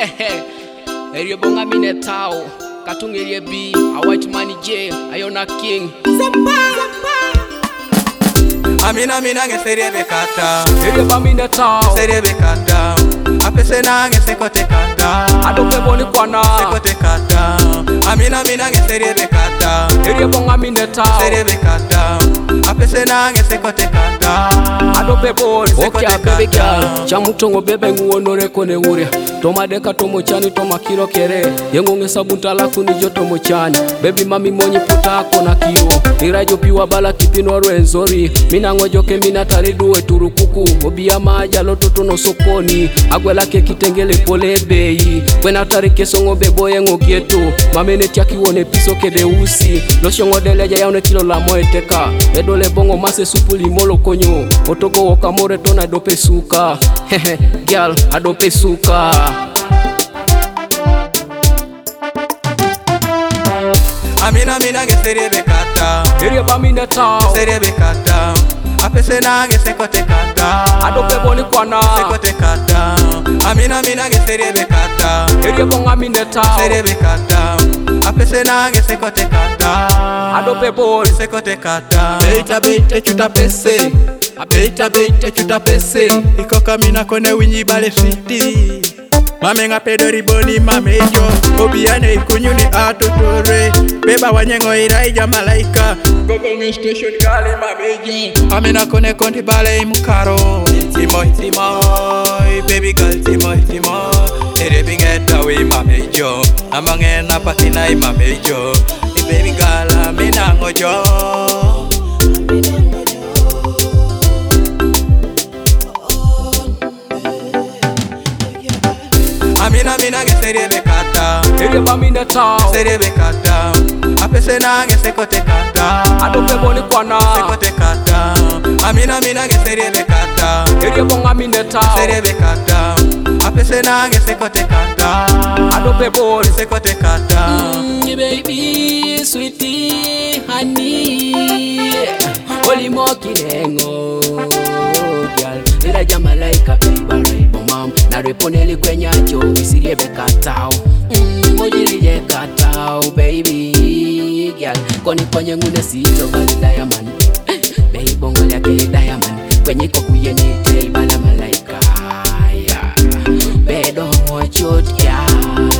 Area bonga mine tao Katung area B A white money J Ayona King Amina nge serie bekata Area ba mine tao Serie bekata Apese nange sekote kata Adope boni kwana Sekote kata Amina nge serie bekata Area bonga mine tao Serie bekata Apese nange sekote kata Adope boni Okay baby girl Chamutongo bebe nguonore kone uria Toma deka tomo chani toma kiro kere Yengo ngesa buntala kuni joto mochani Baby mami monyi puta ako na kio Irajo piwa bala kipino rwenzori Mina ngojoke mina tariduwe turukuku Obia maja loto no sokoni Agwela ke kitengele pole beyi Kwena tarike songo bebo yengo gieto Mamene tiaki wone piso kede usi Losho ngodeleja yaone kilo la moeteka Edole bongo mase supuli molo konyo Otogo wakamore tona dope suka Hehe girl adope suka Amina nge serie bekata Area ba mine tao Serie bekata Apese nange sekote kata Adope boni kwana Sekote kata Amina nge serie bekata Area bonga mine tao Serie bekata Apese nange sekote kata Adope boni Sekote kata Beita chuta pese Beita chuta pese Ikoka mina kone winyi bale fiti Mame nga pedo riboni mamejo Obiane ikunyuni atutore Beba wanyengo iraija malaika Google me station kali mamejo Amina kone konti bale imukaro Timoy Baby girl timoy Ere bingeta we mamejo Amange na patina imamejo Baby girl amina ngojo Amina nge serie bekata Area ba mine tao Serie bekata Apese nange sekote kata Adope boni kwana Sekote kata Amina nge serie bekata Area bonga mine tao Serie bekata Apese nange sekote kata Adope boni Sekote kata Baby sweetie honey Oli moki nengo Girl Ira jama like a baby mom Na reponeli kwenye acho Visirie bekatao Mojiri katao baby Girl Koni kwenye ngune sito Bali diamond Baby bongo yake diamond Kwenye kokuye ni Ibala malaika Bedo mochot ya